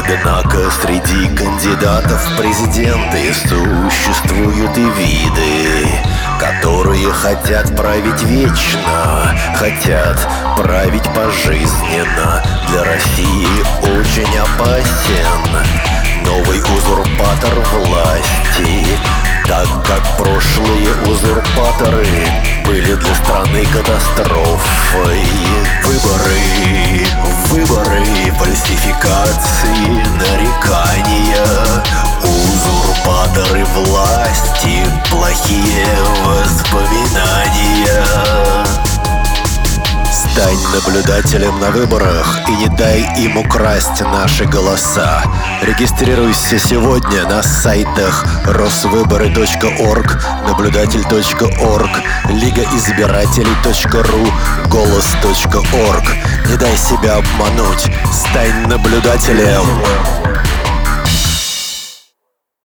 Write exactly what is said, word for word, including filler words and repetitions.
Однако среди кандидатов в президенты существуют и виды, которые хотят править вечно, хотят править пожизненно. Для России очень опасен новый узурпатор власти, так как прошлые узурпаторы были для страны катастрофой. Выборы, выборы, фальсификации, нарекания, узурпаторы власти, плохие воспоминания. Стань наблюдателем на выборах и не дай им украсть наши голоса. Регистрируйся сегодня на сайтах росвыборы точка орг, наблюдатель точка орг, лига избирателей точка ру, голос точка орг. Не дай себя обмануть, стань наблюдателем.